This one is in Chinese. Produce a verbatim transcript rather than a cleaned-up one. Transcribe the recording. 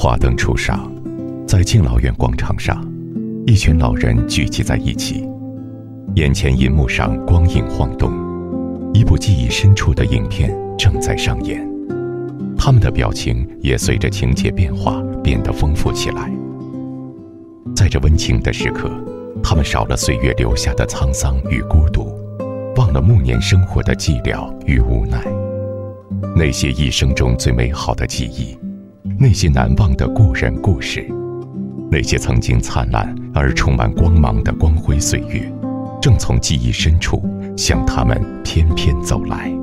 华灯初上，在敬老院广场上，一群老人聚集在一起，眼前银幕上光影晃动，一部记忆深处的影片正在上演，他们的表情也随着情节变化变得丰富起来。在这温情的时刻，他们少了岁月留下的沧桑与孤独，忘了暮年生活的寂寥与无奈。那些一生中最美好的记忆，那些难忘的故人故事，那些曾经灿烂而充满光芒的光辉岁月，正从记忆深处向他们翩翩走来。